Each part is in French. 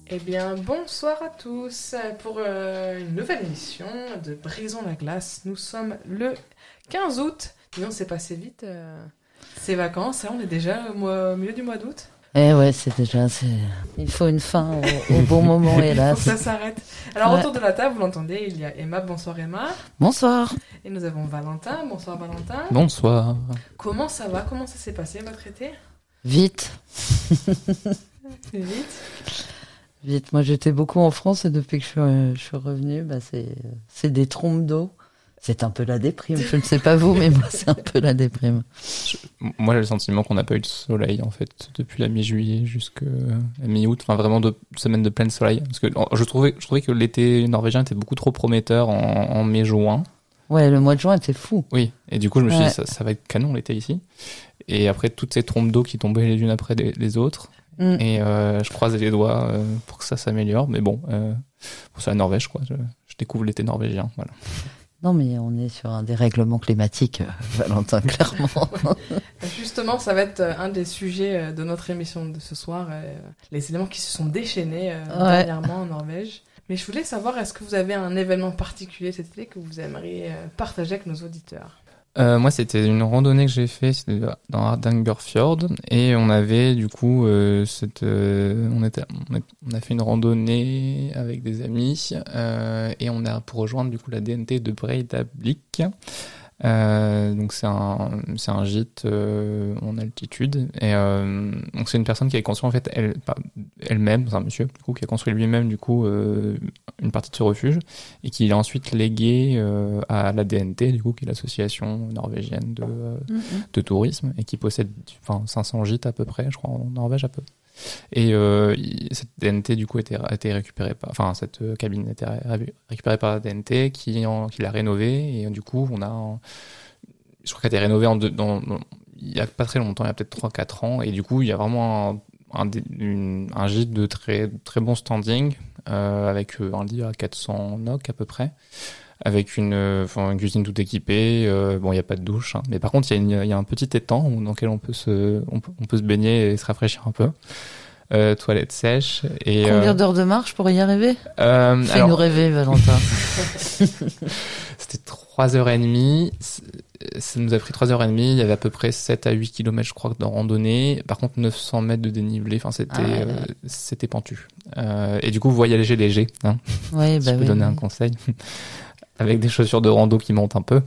Eh bien, bonsoir à tous pour une nouvelle émission de Brisons la glace. Nous sommes le 15 août. Disons, c'est passé vite. Ces vacances, hein, on est déjà au milieu du mois d'août. Eh ouais, il faut une fin au bon moment, hélas. Il faut que ça s'arrête. Alors, autour de la table, vous l'entendez, il y a Emma. Bonsoir Emma. Bonsoir. Et nous avons Valentin. Bonsoir Valentin. Bonsoir. Comment ça va? Comment ça s'est passé votre été? Vite. Vite. Vite. Moi, j'étais beaucoup en France et depuis que je suis revenue, c'est des trompes d'eau. C'est un peu la déprime. Je ne sais pas vous, mais moi, c'est un peu la déprime. Moi, j'ai le sentiment qu'on n'a pas eu de soleil, en fait, depuis la mi-juillet jusqu'à la mi-août. Enfin, vraiment 2 semaines de plein soleil. Parce que je trouvais que l'été norvégien était beaucoup trop prometteur en mai-juin. Ouais, le mois de juin était fou. Oui. Et du coup, je me suis dit, ça va être canon l'été ici. Et après, toutes ces trompes d'eau qui tombaient les unes après les autres. Et je croisais les doigts pour que ça s'améliore. Mais bon, c'est la Norvège, quoi. Je découvre l'été norvégien, voilà. Non, mais on est sur un dérèglement climatique, Valentin, clairement. Justement, ça va être un des sujets de notre émission de ce soir, les éléments qui se sont déchaînés dernièrement en Norvège. Mais je voulais savoir, est-ce que vous avez un événement particulier cet été que vous aimeriez partager avec nos auditeurs? Moi, c'était une randonnée que j'ai fait, c'était dans Hardangerfjord, et on avait du coup on a fait une randonnée avec des amis et on a pour rejoindre du coup la DNT de Breidablik. Donc c'est un gîte en altitude et donc c'est une personne qui a construit en fait elle-même, c'est un monsieur du coup qui a construit lui-même du coup une partie de ce refuge et qui l'a ensuite légué à la DNT du coup qui est l'association norvégienne de tourisme et qui possède 500 gîtes à peu près je crois en Norvège à peu. Et cette DNT du coup a été récupérée cette cabine a été récupérée par la DNT qui l'a rénovée et du coup je crois qu'elle a été rénovée il y a pas très longtemps, il y a peut-être 3-4 ans et du coup il y a vraiment un gîte de très très bon standing avec un lit à 400 NOK à peu près avec une cuisine toute équipée. Bon, il y a pas de douche, hein, mais par contre, il y a un petit étang dans lequel on peut se baigner et se rafraîchir un peu. Toilettes sèches. Et, combien d'heures de marche pour y arriver? Fais-nous rêver, Valentin. C'était 3h30. Ça nous a pris 3h30. Il y avait à peu près 7 à 8 km, je crois, de randonnée. Par contre, 900 mètres de dénivelé. Enfin, c'était pentu. Et du coup, voyager léger, hein. Ouais, si je peux donner un conseil. Avec des chaussures de rando qui montent un peu.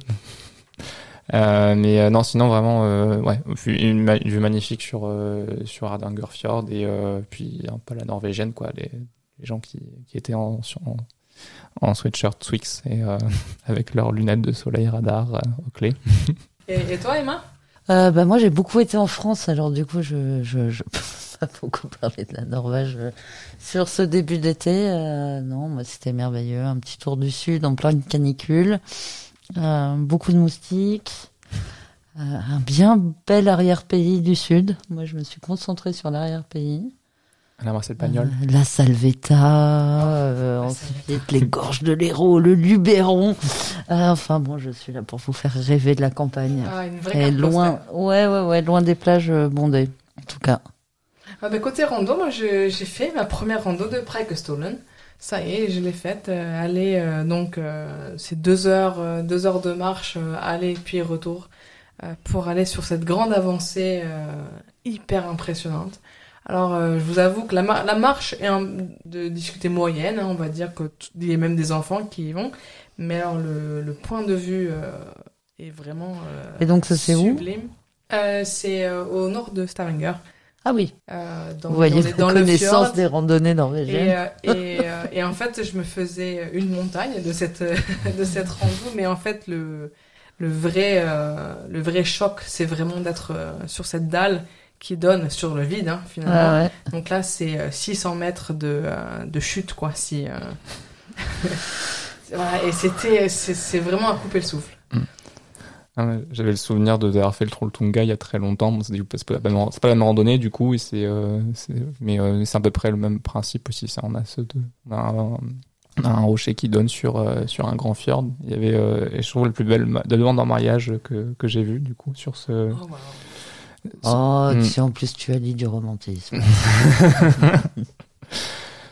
Mais non, sinon vraiment, une vue magnifique sur Hardangerfjord et puis un peu la norvégienne, quoi. Les gens qui étaient en sweatshirt Twix et avec leurs lunettes de soleil radar aux clés. Et toi, Emma? Moi, j'ai beaucoup été en France, alors du coup, je pas beaucoup parlé de la Norvège sur ce début d'été. Non, moi, c'était merveilleux. Un petit tour du sud en pleine canicule. Beaucoup de moustiques. Un bien bel arrière-pays du sud. Moi, je me suis concentrée sur l'arrière-pays. La Marcel Pagnol. La Salvetat, ensuite les gorges de l'Hérault, le Luberon. Enfin bon, je suis là pour vous faire rêver de la campagne. Une vraie carte loin, ouais, loin des plages bondées, en tout cas. Côté rando, moi j'ai fait ma première rando de Preikestolen. Ça y est, je l'ai faite. C'est 2 heures de marche, aller puis retour, pour aller sur cette grande avancée hyper impressionnante. Alors, je vous avoue que la marche est de difficulté moyenne, hein, on va dire qu'il y a même des enfants qui y vont. Mais alors, le point de vue est vraiment et donc, ça c'est sublime. C'est au nord de Stavanger. Ah oui. Vous voyez la connaissance des randonnées norvégiennes. Et en fait, je me faisais une montagne de cette rando, mais en fait, le vrai choc, c'est vraiment d'être sur cette dalle qui donne sur le vide, hein, finalement. Ah ouais. Donc là, c'est 600 mètres de chute, quoi. Voilà, et c'est vraiment à couper le souffle. J'avais le souvenir d'avoir fait le Trolltunga il y a très longtemps. Bon, c'est pas la même randonnée du coup, mais c'est à peu près le même principe aussi. Ça, on a un rocher qui donne sur un grand fjord. Il y avait, et je trouve, la plus belle demande en mariage que j'ai vue du coup sur ce. Oh, wow. En plus tu as dit du romantisme.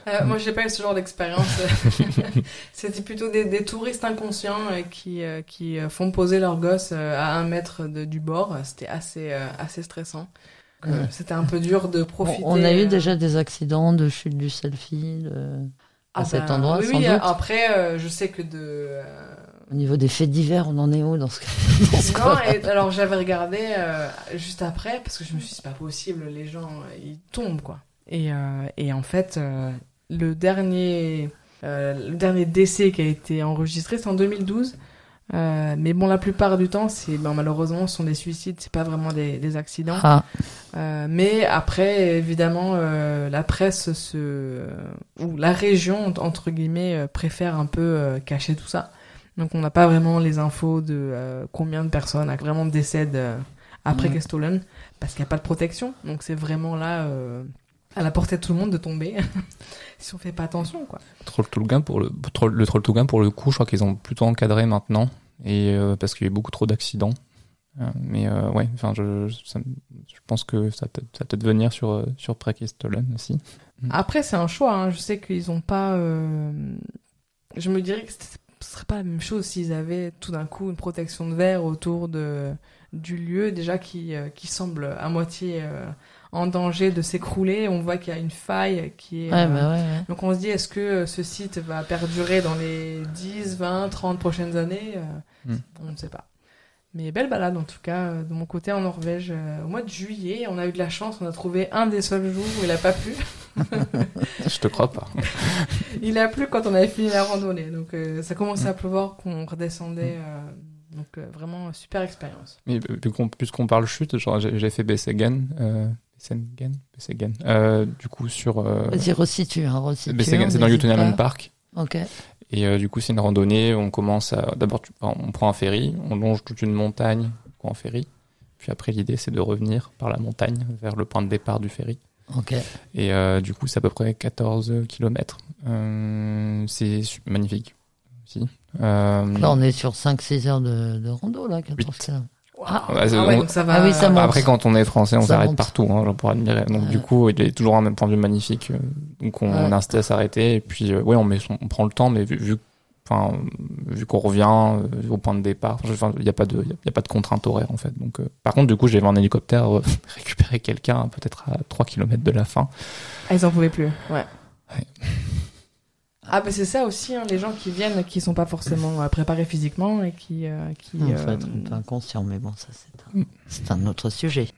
Moi, j'ai pas eu ce genre d'expérience. C'était plutôt des touristes inconscients qui font poser leurs gosses à 1 mètre du bord. C'était assez stressant. C'était un peu dur de profiter. On a eu déjà des accidents de chute du selfie à cet endroit, sans doute. Après, je sais que Au niveau des faits divers, on en est où dans ce cas? Non, alors j'avais regardé juste après, parce que je me suis dit, c'est pas possible, les gens, ils tombent, quoi. Et en fait, le dernier décès qui a été enregistré, c'est en 2012. Mais bon, la plupart du temps, malheureusement, ce sont des suicides, c'est pas vraiment des accidents. Mais après, évidemment, la presse ou la région, entre guillemets, préfère un peu cacher tout ça. Donc on n'a pas vraiment les infos de combien de personnes vraiment décèdent après Kestolen, parce qu'il n'y a pas de protection. Donc c'est vraiment là à la portée de tout le monde de tomber si on fait pas attention, quoi. Troll Toolgun pour le Troll Toolgun, pour le coup, je crois qu'ils ont plutôt encadré maintenant, et parce qu'il y a eu beaucoup trop d'accidents. Mais ouais, enfin je pense que ça peut peut-être venir sur Pre-Kestolen aussi. Après c'est un choix, hein. Je sais qu'ils ont pas je me dirais que ce serait pas la même chose s'ils avaient tout d'un coup une protection de verre autour du lieu déjà qui semble à moitié en danger de s'écrouler. On voit qu'il y a une faille qui est... Ouais. Donc on se dit, est-ce que ce site va perdurer dans les 10, 20, 30 prochaines années On ne sait pas. Mais belle balade en tout cas, de mon côté en Norvège. Au mois de juillet, on a eu de la chance, on a trouvé un des seuls jours où il n'a pas plu. Je te crois pas. Il a plu quand on avait fini la randonnée. Donc ça commençait à pleuvoir, qu'on redescendait... Donc vraiment super expérience. Mais puisqu'on parle chute, genre j'ai fait Besseggen, du coup sur. Vas-y, resitue. Besseggen, c'est dans Jotunheimen Park. Ok. Et du coup c'est une randonnée. On commence d'abord on prend un ferry, on longe toute une montagne en ferry. Puis après l'idée c'est de revenir par la montagne vers le point de départ du ferry. Ok. Et du coup c'est à peu près 14 km. C'est magnifique. Si. Là, on est sur 5-6 heures de rando, là, 14 km. Donc ça va. Ah oui, ça monte. Après, quand on est français, on s'arrête monte partout, hein, pour admirer. Donc, du coup, il est toujours en même point de vue magnifique. Donc, on incite à s'arrêter. Et puis, on prend le temps, mais vu qu'on revient au point de départ, il n'y a pas de contrainte horaire, en fait. Donc, par contre, du coup, j'ai vu en hélicoptère récupérer quelqu'un, peut-être à 3 km de la fin. Ah, ils en pouvaient plus. Ouais. Ah bah c'est ça aussi, hein, les gens qui viennent, qui sont pas forcément préparés physiquement et qui faut être un peu inconscient, mais bon, ça c'est un autre sujet.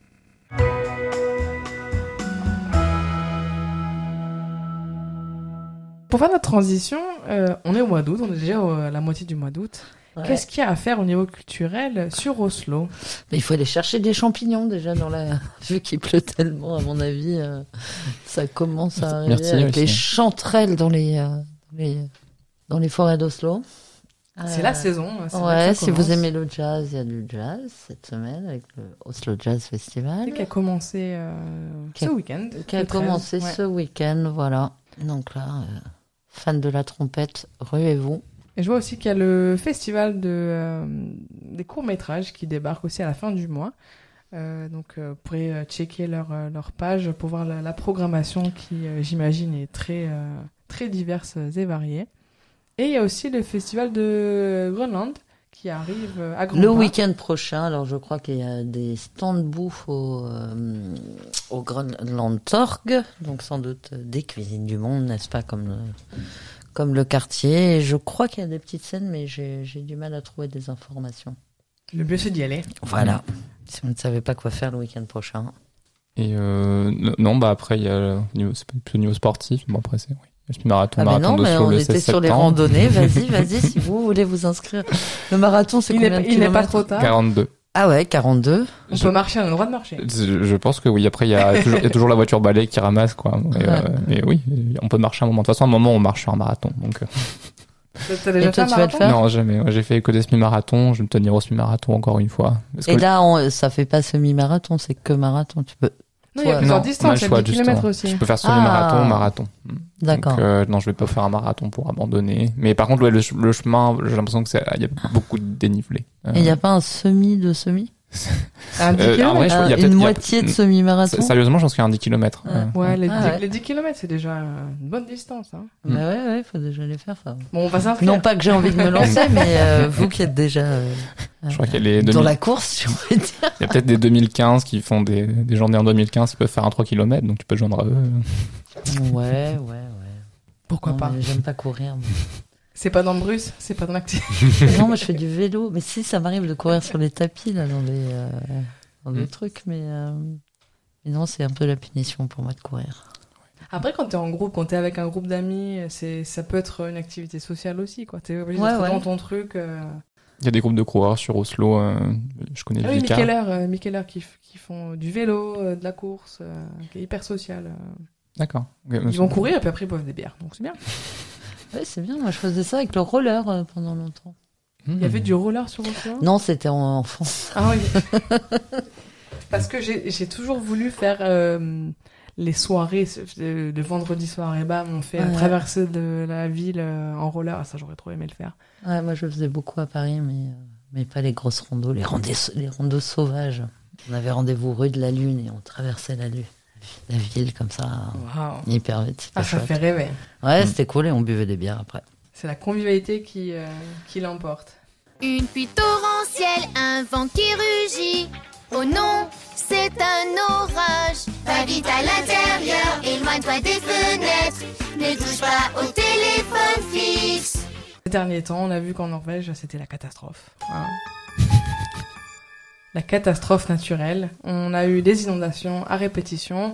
Pour faire notre transition, on est au mois d'août, on est déjà à la moitié du mois d'août. Ouais. Qu'est-ce qu'il y a à faire au niveau culturel sur Oslo ? Mais il faut aller chercher des champignons déjà vu qu'il pleut tellement, à mon avis, ça commence à arriver avec les chanterelles dans les forêts d'Oslo. C'est la saison. Ouais, si vous aimez le jazz, il y a du jazz cette semaine avec le Oslo Jazz Festival. Qui a commencé ce week-end. Qui a commencé ce week-end, voilà. Donc là, fan de la trompette, ruez-vous. Et je vois aussi qu'il y a le festival des courts-métrages qui débarque aussi à la fin du mois. Donc vous pourrez checker leur page pour voir la programmation qui, j'imagine, est très, très diverse et variée. Et il y a aussi le festival de Groenland qui arrive à Grand Le week-end prochain. Alors je crois qu'il y a des stands de bouffe au Groenland Torg, donc sans doute des cuisines du monde, n'est-ce pas, comme le quartier. Et je crois qu'il y a des petites scènes, mais j'ai du mal à trouver des informations. Le mieux c'est d'y aller. Voilà. Si vous ne savez pas quoi faire le week-end prochain. Et non, après il y a c'est plutôt niveau sportif. Bon après c'est le marathon on était sur les randonnées. Vas-y, si vous voulez vous inscrire. Le marathon, c'est combien de kilomètres ? Il n'est pas trop tard. 42. Ah ouais, 42. On peut marcher, on a le droit de marcher. Je pense que oui. Après, il y a toujours la voiture balai qui ramasse, quoi. Et oui, on peut marcher un moment. De toute façon, à un moment, on marche sur un marathon. Donc. T'as déjà fait un marathon ? Non, jamais. J'ai fait que des semi-marathons. Je vais me tenir au semi-marathon encore une fois. Là, ça fait pas semi-marathon, c'est que marathon. Tu peux. Non, il y a plusieurs distances, il y a 10 km aussi. Je peux faire semi-marathon, marathon. D'accord. Donc, non, je vais pas faire un marathon pour abandonner. Mais par contre, le chemin, j'ai l'impression que il y a beaucoup de dénivelé. Et il n'y a pas un semi de semi ? Un 10 en km. vrai, je crois qu'il y a peut-être- Une il y a- moitié de semi-marathon. Sérieusement, je pense qu'il y a un 10 km. Ouais, Ah ouais. les 10 km, c'est déjà une bonne distance. Hein. Bah ouais, faut déjà les faire, ça. Bon, on va s'inscrire. Non pas que j'ai envie de me lancer, mais vous qui êtes déjà Je crois qu'il y a les dans 2000 la course, je pourrais dire. il y a peut-être des 2015 qui font des gens nés en 2015 qui peuvent faire un 3 km, donc tu peux te joindre à eux. Ouais. Pourquoi Non, pas mais j'aime pas courir. moi. C'est pas dans le Bruce, c'est pas dans l'activité. Non, moi je fais du vélo. Mais si, ça m'arrive de courir sur les tapis, là, dans des trucs, mais non, c'est un peu la punition pour moi de courir. Après, quand t'es en groupe, quand t'es avec un groupe d'amis, ça peut être une activité sociale aussi, quoi. T'es obligé Ouais, d'être ouais. dans ton truc. Il y a des groupes de coureurs sur Oslo, je connais Ah oui, Vika. Mikeller qui font du vélo, de la course, qui est hyper social. D'accord. Ok, Ils vont courir et puis après ils boivent des bières, donc c'est bien. Ouais, c'est bien. Moi, je faisais ça avec le roller pendant longtemps. Il y avait du roller sur Oslo. Non, c'était en enfant. Ah oui. Parce que j'ai toujours voulu faire les soirées, le vendredi soir et bam, on fait la Ouais. traversée de la ville en roller. Ah, ça, j'aurais trop aimé le faire. Ouais, moi, je faisais beaucoup à Paris, mais pas les grosses randos, les randos sauvages. On avait rendez-vous rue de la Lune et on traversait la ville comme ça, Waouh. hyper vite. C'était Ah, ça chouette. fait rêver. Ouais, c'était cool et on buvait des bières après. C'est la convivialité qui l'emporte. Une pluie torrentielle, un vent qui rugit. Oh non, c'est un orage. Va vite à l'intérieur, éloigne-toi des fenêtres. Ne touche pas au téléphone fixe. Ces derniers temps, on a vu qu'en Norvège, c'était la catastrophe. Voilà. La catastrophe naturelle. On a eu des inondations à répétition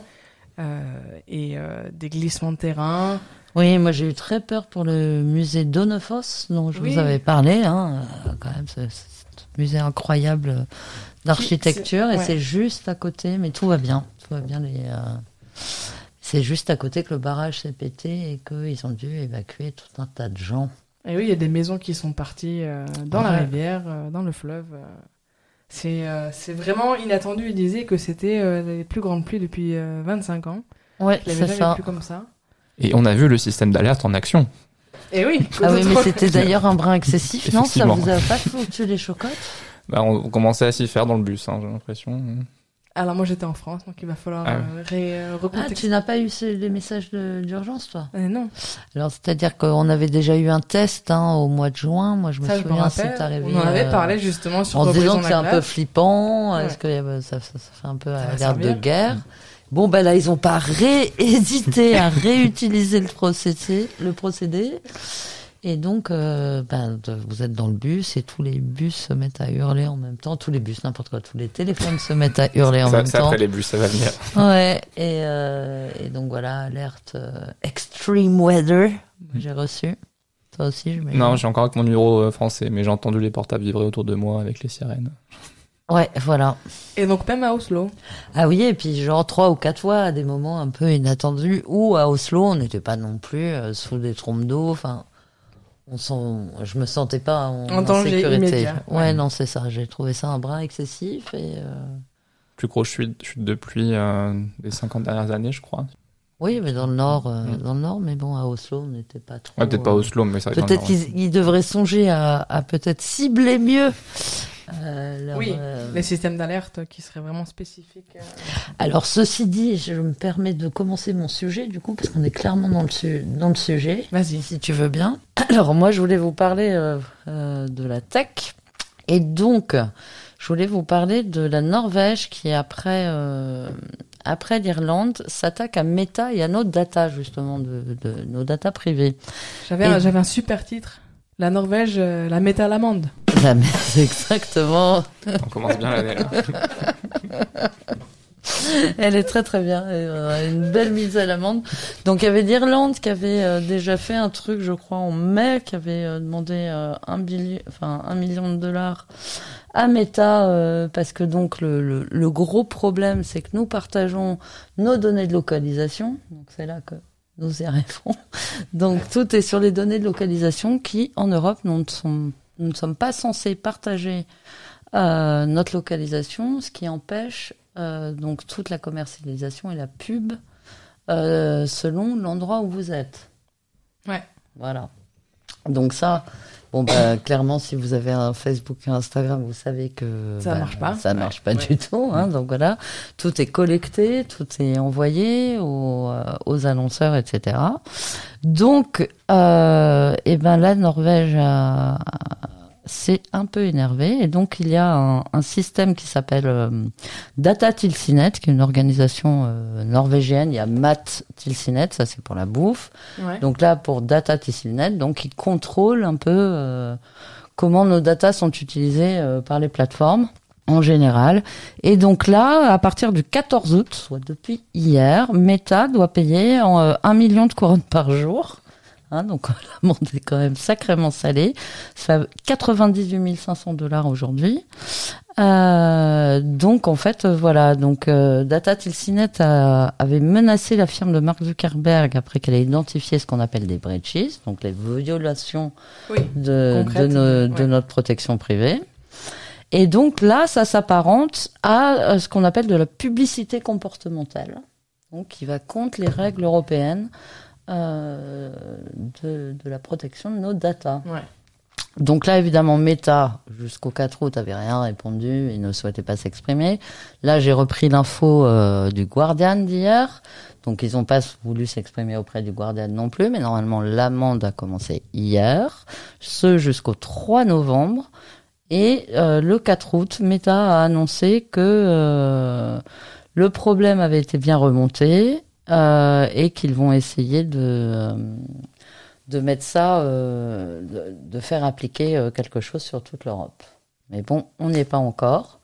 et des glissements de terrain. Oui, moi j'ai eu très peur pour le musée d'Onnefoss dont je Oui. vous avais parlé. Quand même, c'est un musée incroyable d'architecture et ouais. c'est juste à côté, mais tout va bien. Tout va bien. C'est juste à côté que le barrage s'est pété et qu'ils ont dû évacuer tout un tas de gens. Et oui, il y a des maisons qui sont parties dans la Ouais. rivière, dans le fleuve. C'est vraiment inattendu. Ils disaient que c'était les plus grandes pluies depuis 25 ans. Ouais, Je l'avais c'est jamais ça. vu comme ça. Et on a vu le système d'alerte en action. Et oui. Ah oui, mais c'était d'ailleurs un brin excessif, non? Ça Effectivement. vous a pas foutu les chocottes? Bah, on commençait à s'y faire dans le bus, j'ai l'impression. Alors moi j'étais en France, donc il va falloir Ah, recontexter. tu n'as pas eu les messages d'urgence, toi? Non. Alors, c'est-à-dire qu'on avait déjà eu un test au mois de juin. Moi, je me Ça, je me souviens, c'est rappelle. arrivé. On en avait parlé justement sur en se disant Reprisons que c'est la un peu glace. flippant. Ouais. Est-ce que ça fait un peu Ça va alerte de servir. guerre? Bon, ben là, ils ont pas hésité à réutiliser le procédé. Et donc, vous êtes dans le bus et tous les bus se mettent à hurler en même temps. Tous les bus, n'importe quoi. Tous les téléphones se mettent à hurler en même C'est temps. après les bus, ça va venir. Ouais, et donc voilà, alerte extreme weather, j'ai reçu. Toi aussi, je mets. Non, j'ai encore avec mon numéro français, mais j'ai entendu les portables vibrer autour de moi avec les sirènes. Ouais, voilà. Et donc même à Oslo. Ah oui, et puis genre 3 ou 4 fois à des moments un peu inattendus, où à Oslo, on n'était pas non plus sous des trompes d'eau, enfin, je me sentais pas en danger sécurité. immédiat. Ouais, non, c'est ça, j'ai trouvé ça un brin excessif, et Plus grosse chute de pluie des 50 dernières années, je crois. oui, mais dans le nord, mais bon, à Oslo, on n'était pas trop... Ouais, peut-être pas Oslo, mais ça va être Peut-être dans le nord. qu'ils devraient songer à peut-être cibler mieux. Oui, les systèmes d'alerte qui seraient vraiment spécifiques. Alors, ceci dit, je me permets de commencer mon sujet, du coup, parce qu'on est clairement dans le sujet, Vas-y. si tu veux bien. Alors, moi, je voulais vous parler de la tech. Et donc, je voulais vous parler de la Norvège qui, après l'Irlande, s'attaque à Meta et à nos data, justement, de nos data privées. J'avais un super titre. La Norvège, la met à l'amende. C'est exactement... On commence bien l'année, là. Elle est très très bien. Une belle mise à l'amende. Donc il y avait l'Irlande qui avait déjà fait un truc, je crois, en mai, qui avait demandé 1 million de dollars à Meta, parce que donc le gros problème, c'est que nous partageons nos données de localisation. Donc c'est là que nous y arrivons. Donc tout est sur les données de localisation qui, en Europe, nous ne sommes pas censés partager notre localisation, ce qui empêche donc toute la commercialisation et la pub selon l'endroit où vous êtes. Ouais. Voilà. Donc ça, Bon, bah, clairement, si vous avez un Facebook et un Instagram, vous savez que Ça marche pas. Ça marche pas du tout. Hein, donc voilà, tout est collecté, tout est envoyé aux annonceurs, etc. Donc, et ben la Norvège s'est un peu énervée, et donc il y a un système qui s'appelle Datatilsynet, qui est une organisation norvégienne. Il y a Mattilsynet, ça c'est pour la bouffe. Ouais. Donc là, pour Datatilsynet, donc ils contrôlent un peu comment nos datas sont utilisées par les plateformes en général. Et donc là, à partir du 14 août, soit depuis hier, Meta doit payer 1 million de couronnes par jour. Hein, donc l'amende est quand même sacrément salée. Ça fait 98 500 $ aujourd'hui. Donc en fait, voilà. Donc Datatilsynet avait menacé la firme de Mark Zuckerberg après qu'elle ait identifié ce qu'on appelle des breaches, donc les violations de notre protection privée. Et donc là, ça s'apparente à ce qu'on appelle de la publicité comportementale, donc qui va contre les règles européennes de la protection de nos datas. Ouais. Donc là, évidemment, Meta, jusqu'au 4 août, avait rien répondu et ne souhaitait pas s'exprimer. Là, j'ai repris l'info du Guardian d'hier. Donc, ils n'ont pas voulu s'exprimer auprès du Guardian non plus, mais normalement, l'amende a commencé hier, ce jusqu'au 3 novembre. Et le 4 août, Meta a annoncé que le problème avait été bien remonté et qu'ils vont essayer de mettre ça, de faire appliquer quelque chose sur toute l'Europe. Mais bon, on n'y est pas encore.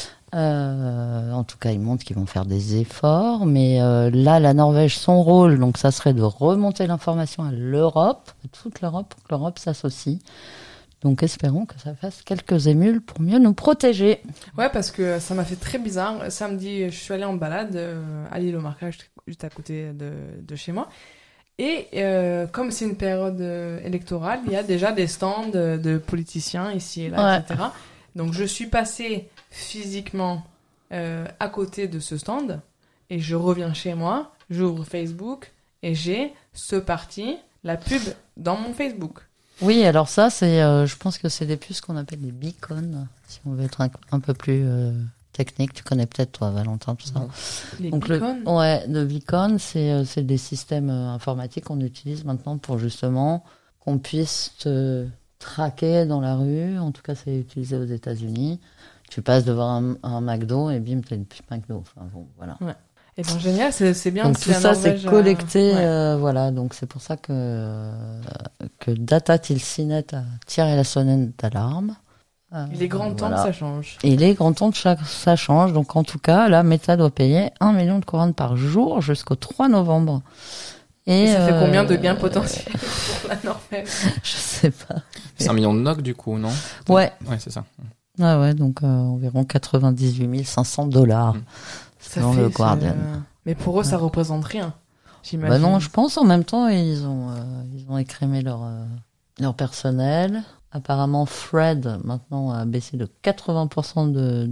En tout cas, ils montrent qu'ils vont faire des efforts. Mais là, la Norvège, son rôle, donc ça serait de remonter l'information à l'Europe, à toute l'Europe, pour que l'Europe s'associe. Donc espérons que ça fasse quelques émules pour mieux nous protéger. Ouais, parce que ça m'a fait très bizarre. Samedi, je suis allée en balade à l'île au Marquage, juste à côté de chez moi. Et comme c'est une période électorale, il y a déjà des stands de politiciens ici et là, etc. Donc je suis passée physiquement à côté de ce stand et je reviens chez moi, j'ouvre Facebook et j'ai ce parti, la pub dans mon Facebook. Oui, alors ça, c'est, je pense que c'est des puces qu'on appelle des beacons, si on veut être un peu plus technique. Tu connais peut-être, toi, Valentin, tout ça. Les Donc beacons. le beacon, c'est des systèmes informatiques qu'on utilise maintenant pour justement qu'on puisse te traquer dans la rue. En tout cas, c'est utilisé aux États-Unis. Tu passes devant un McDo et bim, t'as une pub McDo. Enfin bon, voilà. Ouais. Et ben génial, c'est bien. Donc si tout la ça, Norvège, c'est collecté, ouais. voilà. Donc c'est pour ça que Datatilsynet a tiré la sonnette d'alarme. Il est grand temps que ça change. Et il est grand temps que ça change. Donc en tout cas, là, Meta doit payer 1 million de couronnes par jour jusqu'au 3 novembre. Et ça fait combien de gains potentiels pour la Norvège? Je sais pas. C'est 1 million de NOK du coup, non? Ouais. Ouais, c'est ça. Ah ouais, donc environ 98 500 $. Ça fait, le Guardian. Mais pour eux, ça représente rien, j'imagine. Bah non, je pense en même temps, ils ont écrémé leur personnel. Apparemment, Thread, maintenant, a baissé de 80%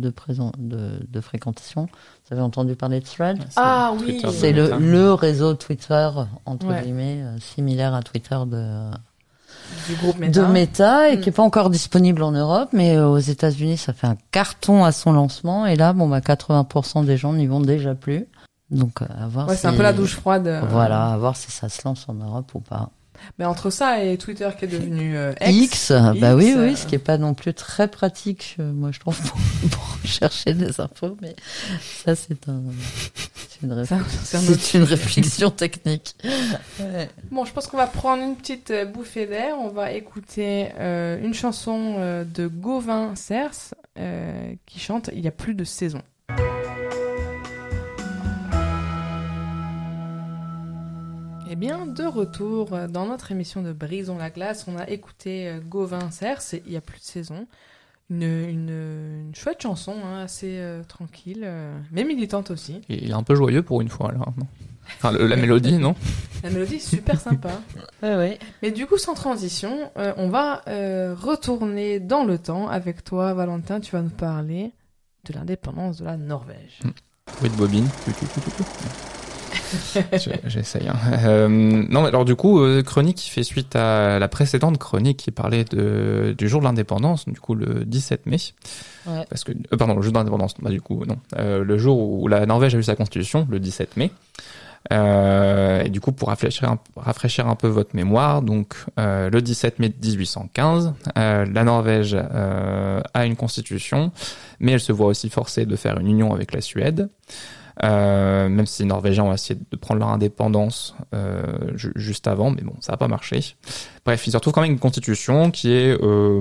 de fréquentation. Vous avez entendu parler de Thread? Ouais, Ah oui. Twitter de C'est Meta. le réseau Twitter, entre Ouais. guillemets, similaire à Twitter Du groupe Meta. de Meta, et qui est pas encore disponible en Europe, mais aux États-Unis, ça fait un carton à son lancement. Et là, 80% des gens n'y vont déjà plus. Donc, à voir Ouais, si... c'est un peu la douche froide. Voilà, à voir si ça se lance en Europe ou pas. Mais entre ça et Twitter qui est devenu X, bah oui, X, ce qui est pas non plus très pratique, moi je trouve, pour chercher des infos, mais ça c'est une réflexion technique. Ouais. Bon, je pense qu'on va prendre une petite bouffée d'air. On va écouter une chanson de Gauvin Cers qui chante « Il y a plus de saison ». Eh bien, de retour dans notre émission de Brisons la glace, on a écouté Gauvin Cers, et Il y a plus de saison. Une chouette chanson, hein, assez tranquille, mais militante aussi. Et il est un peu joyeux pour une fois, là. Non, enfin, la mélodie, non? La mélodie est super sympa. Ouais. Mais du coup, sans transition, on va retourner dans le temps avec toi, Valentin. Tu vas nous parler de l'indépendance de la Norvège. Oui, de bobine. J'essaye. Non, mais alors du coup, chronique qui fait suite à la précédente chronique qui parlait du jour de l'indépendance, du coup le 17 mai. Ouais. Parce que, pardon, le jour de l'indépendance, bah du coup, non. Le jour où la Norvège a eu sa constitution, le 17 mai. Et du coup, pour rafraîchir un peu votre mémoire, donc le 17 mai 1815, la Norvège a une constitution, mais elle se voit aussi forcée de faire une union avec la Suède. Même si les Norvégiens ont essayé de prendre leur indépendance juste avant, mais bon, ça n'a pas marché. Bref, ils se retrouvent quand même une constitution qui est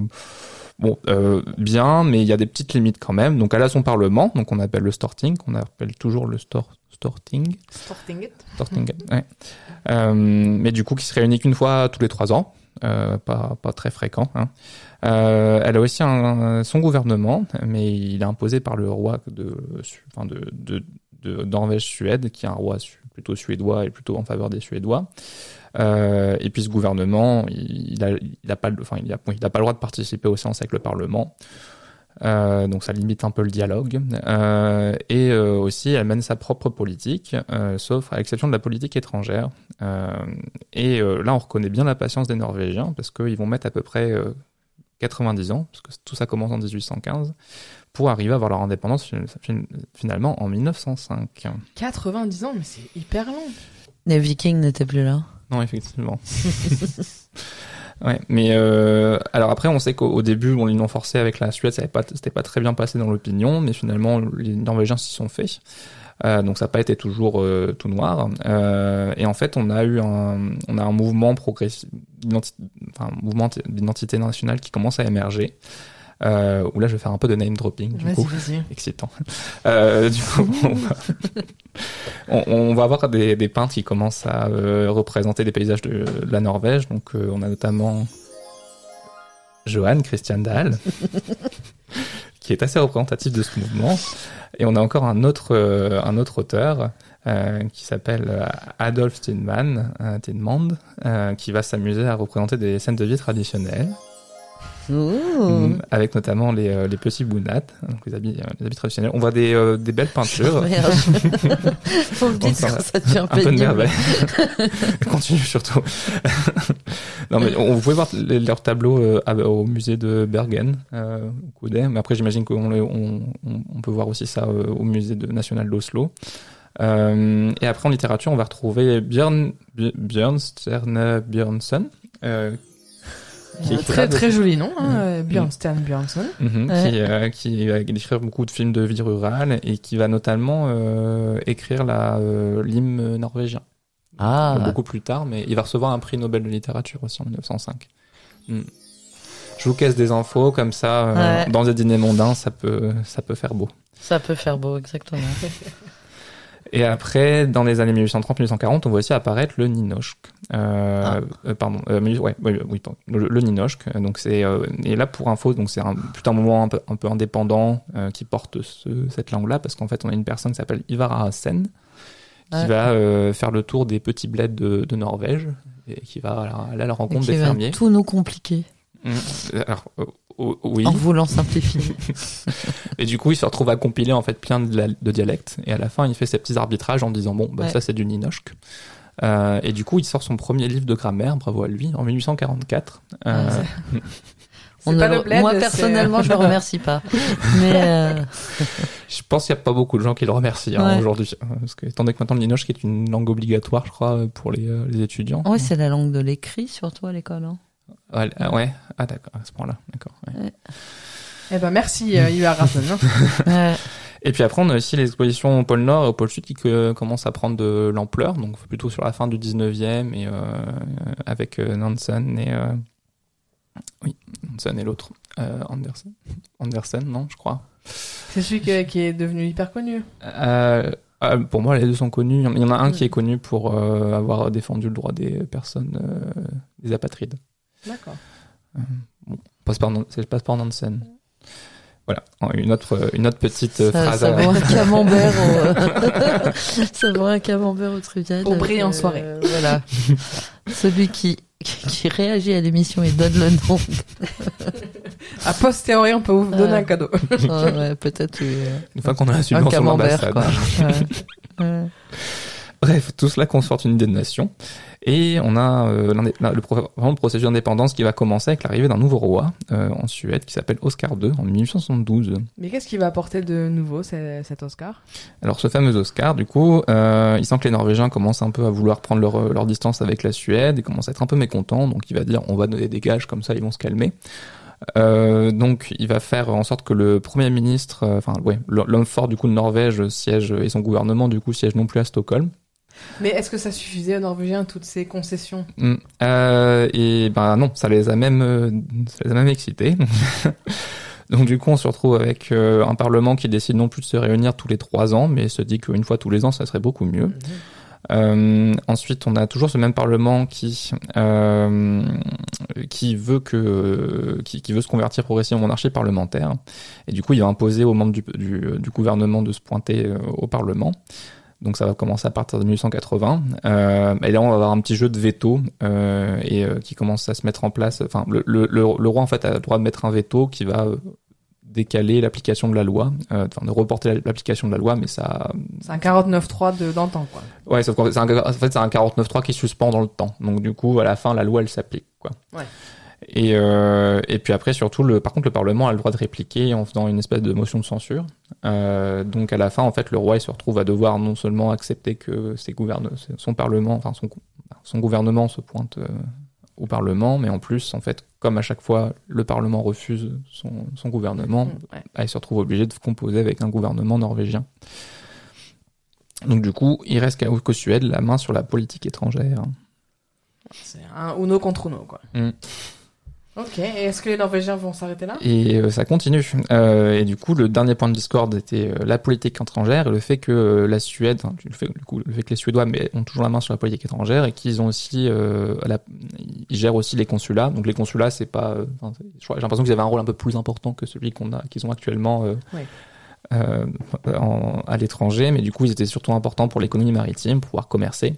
bien, mais il y a des petites limites quand même. Donc elle a son parlement, donc on appelle le Storting, qu'on appelle toujours le Storting. Stortinget, ouais. Mais du coup, qui se réunit qu'une fois tous les 3 ans, pas très fréquent. Hein. Elle a aussi son gouvernement, mais il est imposé par le roi de Norvège-Suède, qui est un roi plutôt suédois et plutôt en faveur des Suédois. Et puis ce gouvernement, il a pas le droit de participer aux séances avec le Parlement. Donc ça limite un peu le dialogue. Et aussi, elle mène sa propre politique, sauf à l'exception de la politique étrangère. Et là, on reconnaît bien la patience des Norvégiens, parce qu'ils vont mettre à peu près 90 ans, parce que tout ça commence en 1815, pour arriver à avoir leur indépendance finalement en 1905. 90 ans, mais c'est hyper long. Les Vikings n'étaient plus là. Non, effectivement. Ouais, mais alors après, on sait qu'au début, l'union forcée avec la Suède, c'était pas très bien passé dans l'opinion, mais finalement, les Norvégiens s'y sont faits. Donc ça n'a pas été toujours tout noir. Et en fait, on a un mouvement progressif, mouvement d'identité nationale qui commence à émerger. Où là, je vais faire un peu de name dropping, du coup. Vas-y. Excitant. Du coup, on va avoir des peintres qui commencent à représenter des paysages de la Norvège. Donc, on a notamment Johan Christian Dahl, qui est assez représentatif de ce mouvement. Et on a encore un autre auteur qui s'appelle Adolf Tidemand, qui va s'amuser à représenter des scènes de vie traditionnelles. Avec notamment les petits bounats, donc les habits traditionnels. On voit des belles peintures. Faut me dire quand ça devient un peu de merveille. Continue surtout. Non mais vous pouvez voir leurs tableaux au musée de Bergen, au Coudet. Mais après j'imagine qu'on peut voir aussi ça au musée national d'Oslo. Et après en littérature on va retrouver Bjørnstjerne Bjørnson. Très très joli nom, hein, Bjørnstjerne Bjørnson. Qui va écrire beaucoup de films de vie rurale et qui va notamment écrire l'hymne norvégien. Beaucoup plus tard, mais il va recevoir un prix Nobel de littérature aussi en 1905. Je vous casse des infos comme ça, dans des dîners mondains, ça peut faire beau. Ça peut faire beau, exactement. Et après, dans les années 1830-1840, on voit aussi apparaître le nynorsk. Le nynorsk. Donc et là pour info, donc c'est plutôt un mouvement un peu indépendant qui porte cette langue-là, parce qu'en fait on a une personne qui s'appelle Ivar Aasen qui va faire le tour des petits bleds de Norvège et qui va aller à la rencontre des fermiers. Tout nous compliquer. Alors, oui. En voulant simplifier. Et du coup, il se retrouve à compiler en fait plein de dialectes. Et à la fin, il fait ses petits arbitrages en disant ça c'est du nynorsk. Et du coup, il sort son premier livre de grammaire, bravo à lui, en 1844. Moi personnellement, je le remercie pas. Mais je pense qu'il y a pas beaucoup de gens qui le remercient aujourd'hui, parce que étant donné que maintenant le nynorsk est une langue obligatoire, je crois, pour les étudiants. Oui, c'est la langue de l'écrit surtout à l'école. Hein. Ouais. Ah d'accord, à ce point-là, d'accord. Ouais. Eh ben merci Ivar Aasen. Et puis après, on a aussi les expositions au pôle Nord et au pôle Sud qui commencent à prendre de l'ampleur, donc plutôt sur la fin du 19e et avec Nansen et Nansen et l'autre Andersen, non, je crois. C'est celui qui est devenu hyper connu. Pour moi, les deux sont connus. Il y en a un qui est connu pour avoir défendu le droit des personnes des apatrides. D'accord. C'est passeport Nansen. Voilà, une autre petite phrase. Ça vaut un camembert ça vaut un camembert au Trudel. Pour briller en soirée. Voilà. Celui qui réagit à l'émission et donne le nom. A posteriori, on peut vous donner un cadeau. Ouais, peut-être. Une fois qu'on a un subvention camembert, d'ambassade. quoi. Bref, tout cela conforte une idée de nation. Et on a le processus d'indépendance qui va commencer avec l'arrivée d'un nouveau roi en Suède qui s'appelle Oscar II en 1872. Mais qu'est-ce qui va apporter de nouveau cet Oscar? Alors ce fameux Oscar, du coup, il sent que les Norvégiens commencent un peu à vouloir prendre leur distance avec la Suède et commencent à être un peu mécontents. Donc il va dire on va donner des gages comme ça, ils vont se calmer. Donc il va faire en sorte que le premier ministre, l'homme fort du coup de Norvège siège et son gouvernement du coup siège non plus à Stockholm. Mais est-ce que ça suffisait aux Norvégiens toutes ces concessions? Et ben non, ça les a même excités. Donc du coup on se retrouve avec un parlement qui décide non plus de se réunir tous les 3 ans, mais se dit qu'une fois tous les ans ça serait beaucoup mieux. Ensuite, on a toujours ce même parlement qui veut se convertir progressivement en monarchie parlementaire, et du coup, il va imposer aux membres du gouvernement de se pointer au parlement. Donc, ça va commencer à partir de 1880. Et là, on va avoir un petit jeu de veto qui commence à se mettre en place. Enfin, le roi en fait a le droit de mettre un veto qui va décaler l'application de la loi, de reporter l'application de la loi, mais ça... C'est un 49.3 dans le temps, quoi. Ouais, sauf qu'en fait, c'est un 49.3 qui suspend dans le temps. Donc, du coup, à la fin, la loi, elle s'applique, quoi. Ouais. Et puis après, surtout, par contre, le Parlement a le droit de répliquer en faisant une espèce de motion de censure. Donc, à la fin, en fait, le roi, il se retrouve à devoir non seulement accepter que son Parlement, enfin, son gouvernement se pointe au Parlement, mais en plus, en fait, comme à chaque fois le Parlement refuse son gouvernement, il se retrouve obligé de composer avec un gouvernement norvégien. Donc du coup, il reste qu'aux Suède la main sur la politique étrangère. C'est un Uno contre Uno, quoi. Ok, et est-ce que les Norvégiens vont s'arrêter là? Et ça continue. Et du coup, le dernier point de discorde était la politique étrangère et le fait que la Suède, le fait que les Suédois ont toujours la main sur la politique étrangère et qu'ils ont aussi, ils gèrent aussi les consulats. Donc les consulats, c'est pas, j'ai l'impression qu'ils avaient un rôle un peu plus important que celui qu'ils ont actuellement à l'étranger, mais du coup, ils étaient surtout importants pour l'économie maritime, pour pouvoir commercer.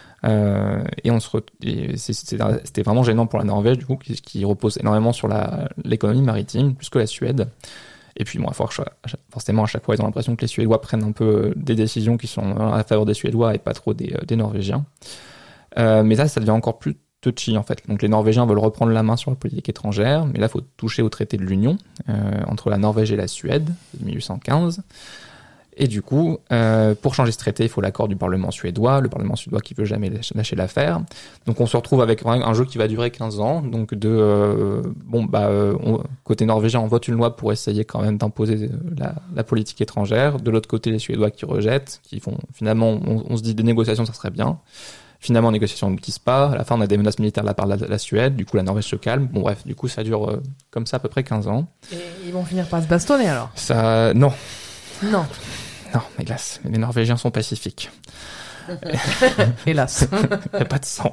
C'était vraiment gênant pour la Norvège, du coup, qui repose énormément sur l'économie maritime, plus que la Suède. Et puis, bon, forcément, à chaque fois, ils ont l'impression que les Suédois prennent un peu des décisions qui sont à faveur des Suédois et pas trop des Norvégiens. Mais ça devient encore plus touchy, en fait. Donc, les Norvégiens veulent reprendre la main sur la politique étrangère, mais là, il faut toucher au traité de l'Union entre la Norvège et la Suède, de 1815. Et du coup, pour changer ce traité, il faut l'accord du Parlement suédois, le Parlement suédois qui veut jamais lâcher l'affaire. Donc on se retrouve avec un jeu qui va durer 15 ans. Donc côté norvégien, on vote une loi pour essayer quand même d'imposer la politique étrangère. De l'autre côté, les Suédois qui rejettent, qui font finalement, on se dit des négociations, ça serait bien. Finalement, les négociations n'aboutissent pas. À la fin, on a des menaces militaires de la part de la Suède. Du coup, la Norvège se calme. Bon bref, du coup, ça dure comme ça à peu près 15 ans. Et ils vont finir par se bastonner alors? Ça, non. Non. Non, hélas, les Norvégiens sont pacifiques. Hélas. Il n'y a pas de sang.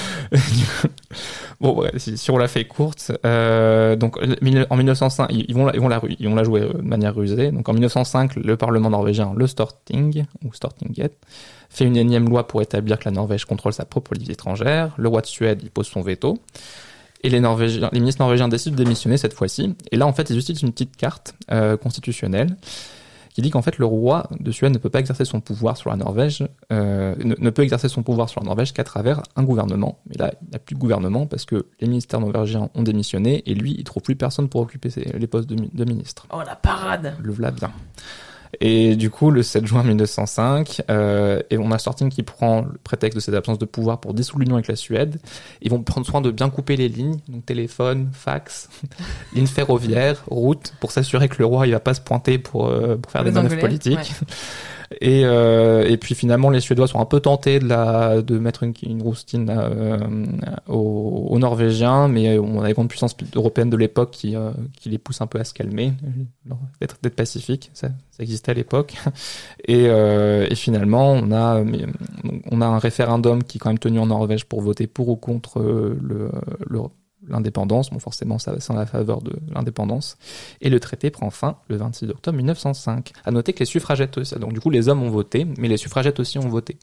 Bon, bref, si on la fait courte, donc en 1905, ils vont la jouer de manière rusée. Donc en 1905, le Parlement norvégien, le Storting, ou Stortinget, fait une énième loi pour établir que la Norvège contrôle sa propre politique étrangère. Le roi de Suède, il pose son veto. Et les ministres norvégiens décident de démissionner cette fois-ci. Et là, en fait, ils utilisent une petite carte constitutionnelle qui dit qu'en fait le roi de Suède ne peut pas exercer son pouvoir sur la Norvège, ne peut exercer son pouvoir sur la Norvège qu'à travers un gouvernement. Mais là, il n'y a plus de gouvernement parce que les ministères norvégiens ont démissionné et lui, il trouve plus personne pour occuper les postes de ministre. Oh la parade! Le v'là bien. Et du coup, le 7 juin 1905, et on a Storting qui prend le prétexte de cette absence de pouvoir pour dissoudre l'union avec la Suède. Ils vont prendre soin de bien couper les lignes, donc téléphone, fax, lignes ferroviaires, routes, pour s'assurer que le roi il va pas se pointer pour faire des manœuvres politiques. Ouais. Et puis finalement, les Suédois sont un peu tentés de mettre une roustine aux Norvégiens, mais on a les grandes puissances européennes de l'époque qui les poussent un peu à se calmer, d'être pacifiques. Ça existait à l'époque. Et finalement, on a un référendum qui est quand même tenu en Norvège pour voter pour ou contre l'indépendance. Bon, forcément, ça c'est en la faveur de l'indépendance. Et le traité prend fin le 26 octobre 1905. À noter que les suffragettes aussi, donc du coup, les hommes ont voté, mais les suffragettes aussi ont voté.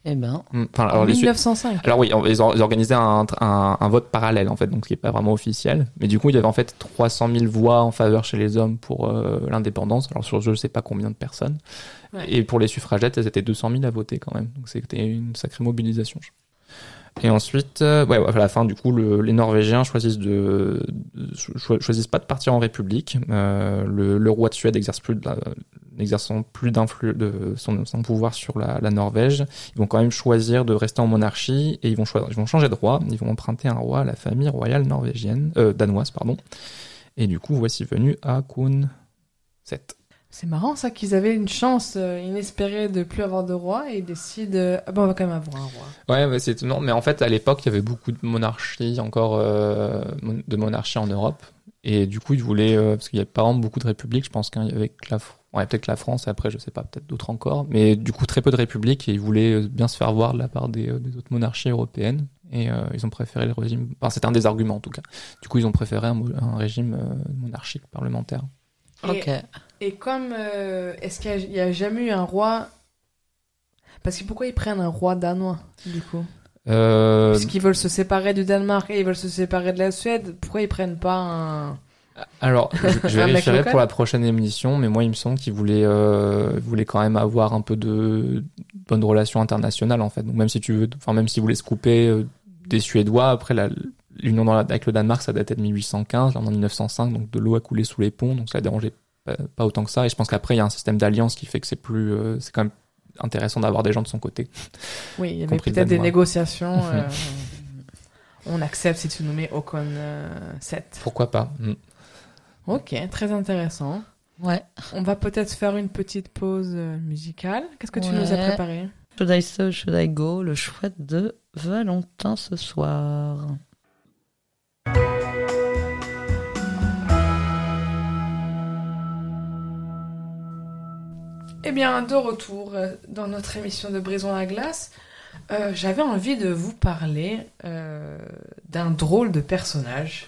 Eh ben, Enfin, En alors, 1905. alors oui, ils organisaient un vote parallèle en fait, donc qui est pas vraiment officiel. Mais du coup, il y avait en fait 300 000 voix en faveur chez les hommes pour l'indépendance. Alors sur je sais pas combien de personnes. Ouais. Et pour les suffragettes, elles étaient 200 000 à voter quand même. Donc c'était une sacrée mobilisation. Et ensuite, à la fin, du coup, les Norvégiens choisissent choisissent pas de partir en république. Le roi de Suède n'exerçant plus son pouvoir sur la Norvège, ils vont quand même choisir de rester en monarchie et ils vont changer de roi. Ils vont emprunter un roi à la famille royale danoise, pardon. Et du coup, voici venu Haakon VII. C'est marrant ça qu'ils avaient une chance inespérée de plus avoir de roi et ils décident on va quand même avoir un roi. Ouais, c'est étonnant. Mais en fait, à l'époque, il y avait beaucoup de monarchies de monarchies en Europe. Et du coup, ils voulaient, parce qu'il y avait pas vraiment beaucoup de républiques, je pense qu'avec peut-être la France, et après, je sais pas, peut-être d'autres encore. Mais du coup, très peu de républiques et ils voulaient bien se faire voir de la part des autres monarchies européennes. Et ils ont préféré le régime, enfin, c'était un des arguments en tout cas. Du coup, ils ont préféré un régime monarchique parlementaire. ok. Et comme est-ce qu'il y a jamais eu un roi? Parce que pourquoi ils prennent un roi danois du coup? Puisqu'ils veulent se séparer du Danemark et ils veulent se séparer de la Suède, pourquoi ils prennent pas un... Alors, je Un mec vérifierai local pour la prochaine émission, mais moi, il me semble qu'ils voulaient quand même avoir un peu de bonnes relations internationales, en fait. Donc, même s'ils voulaient se couper des Suédois, après, l'union avec le Danemark, ça datait de 1815, là, on est en 1905, donc de l'eau a coulé sous les ponts, donc ça dérangeait pas autant que ça. Et je pense qu'après, il y a un système d'alliance qui fait que c'est quand même intéressant d'avoir des gens de son côté. Oui, il y avait Compris peut-être des Danois. négociations. On accepte si tu nous mets Haakon 7. Pourquoi pas? Ok, très intéressant. Ouais. On va peut-être faire une petite pause musicale. Qu'est-ce que tu nous as Ouais. préparé? Should I Stay, Should I Go, le chouette de Valentin ce soir. Eh bien, de retour dans notre émission de Brisons la glace, j'avais envie de vous parler d'un drôle de personnage,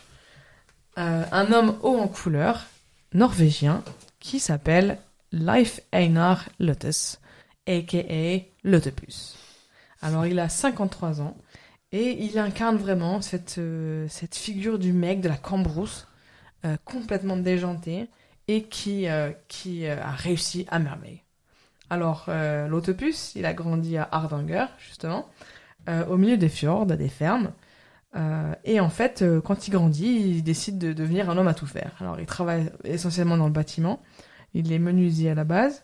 un homme haut en couleur, norvégien, qui s'appelle Leif Einar Lottes, a.k.a. Lottepus. Alors, il a 53 ans et il incarne vraiment cette figure du mec de la cambrousse, complètement déjanté et qui a réussi à merveille. Alors, Lottepus, il a grandi à Hardanger, justement, au milieu des fjords, des fermes. Et en fait, quand il grandit, il décide de devenir un homme à tout faire. Alors, il travaille essentiellement dans le bâtiment. Il est menuisier à la base.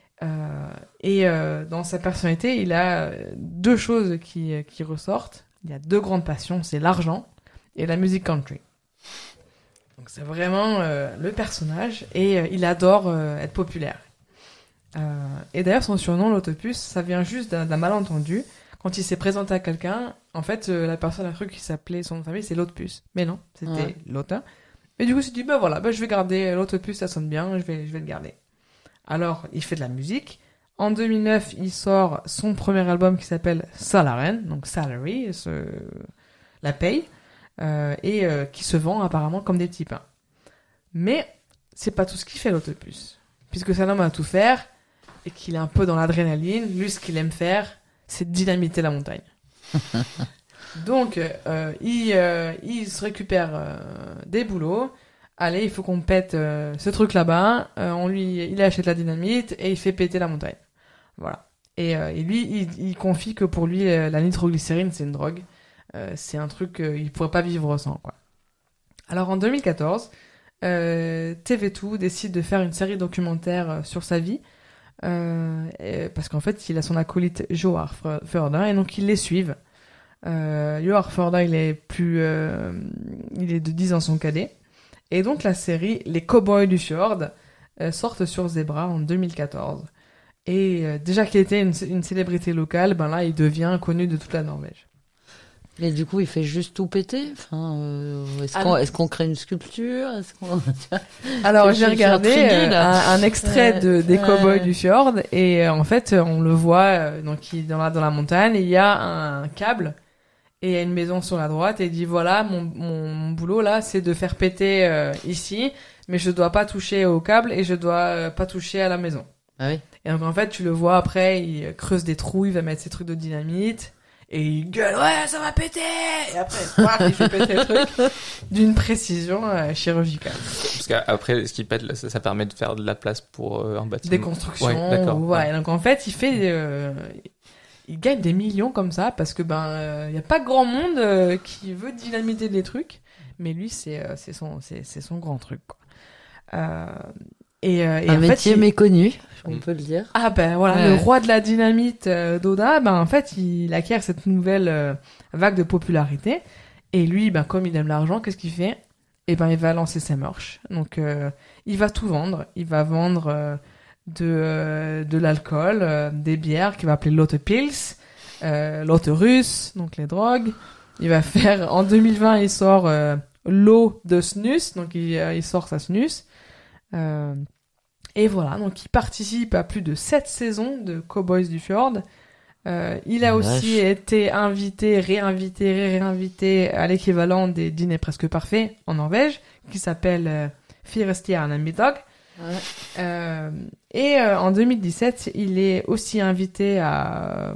Et dans sa personnalité, il a deux choses qui ressortent. Il y a deux grandes passions, c'est l'argent et la musique country. Donc, c'est vraiment le personnage. Et il adore être populaire. Et d'ailleurs, son surnom, Lottepus, ça vient juste d'un malentendu. Quand il s'est présenté à quelqu'un, en fait, la personne a cru qu'il s'appelait, son nom de famille, c'est Lottepus. Mais non, c'était Lotte. Et du coup, il s'est dit, je vais garder Lottepus, ça sonne bien, je vais le garder. Alors, il fait de la musique. En 2009, il sort son premier album qui s'appelle Salaren, donc Salary, la paye, et qui se vend apparemment comme des petits pains. Mais c'est pas tout ce qu'il fait, Lottepus. Puisque c'est un homme à tout faire, et qu'il est un peu dans l'adrénaline, lui, ce qu'il aime faire, c'est dynamiter la montagne. Donc, il se récupère des boulots. Allez, il faut qu'on pète ce truc là-bas. Il achète la dynamite et il fait péter la montagne. Voilà. Et lui, il confie que pour lui, la nitroglycérine, c'est une drogue. C'est un truc qu'il pourrait pas vivre sans, quoi. Alors, en 2014, TV2 décide de faire une série documentaire sur sa vie. Parce qu'en fait, il a son acolyte Joar Förder et donc ils les suivent. Joar Förder, il est de 10 ans son cadet. Et donc la série Les Cowboys du Fjord sortent sur Zebra en 2014. Et déjà qu'il était une célébrité locale, ben là il devient connu de toute la Norvège. Et du coup, il fait juste tout péter. Enfin, est-ce qu'on crée une sculpture? Alors j'ai regardé un extrait des Cowboys du Fjord et en fait on le voit donc dans la montagne. Il y a un câble et il y a une maison sur la droite et il dit voilà mon boulot là c'est de faire péter ici, mais je dois pas toucher au câble et je dois pas toucher à la maison. Ah oui. Et donc en fait, tu le vois après, il creuse des trous, il va mettre ses trucs de dynamite et il gueule ouais ça va péter. Et après, il fait péter le truc d'une précision chirurgicale. Parce qu'après, ce qui pète, ça permet de faire de la place pour un bâtiment. Des constructions. Ouais, d'accord. Ouais. Donc en fait, il gagne des millions comme ça parce que y a pas grand monde qui veut dynamiter des trucs, mais lui c'est son grand truc quoi. Et Un en métier fait, méconnu, on peut le dire. Ah ben voilà, Ouais. le roi de la dynamite d'Oda, en fait, il acquiert cette nouvelle vague de popularité. Et lui, comme il aime l'argent, qu'est-ce qu'il fait? Il va lancer ses merch. Donc, il va tout vendre. Il va vendre de l'alcool, des bières qu'il va appeler Lotte Pils, Lotte russe, donc les drogues. Il va faire, en 2020, il sort l'eau de snus, donc il sort sa snus. Et voilà, donc il participe à plus de 7 saisons de Cowboys du Fjord. Il a aussi été invité, réinvité à l'équivalent des dîners presque parfaits en Norvège, qui s'appelle Firestjärnan Middag. Ouais. Et en 2017, il est aussi invité à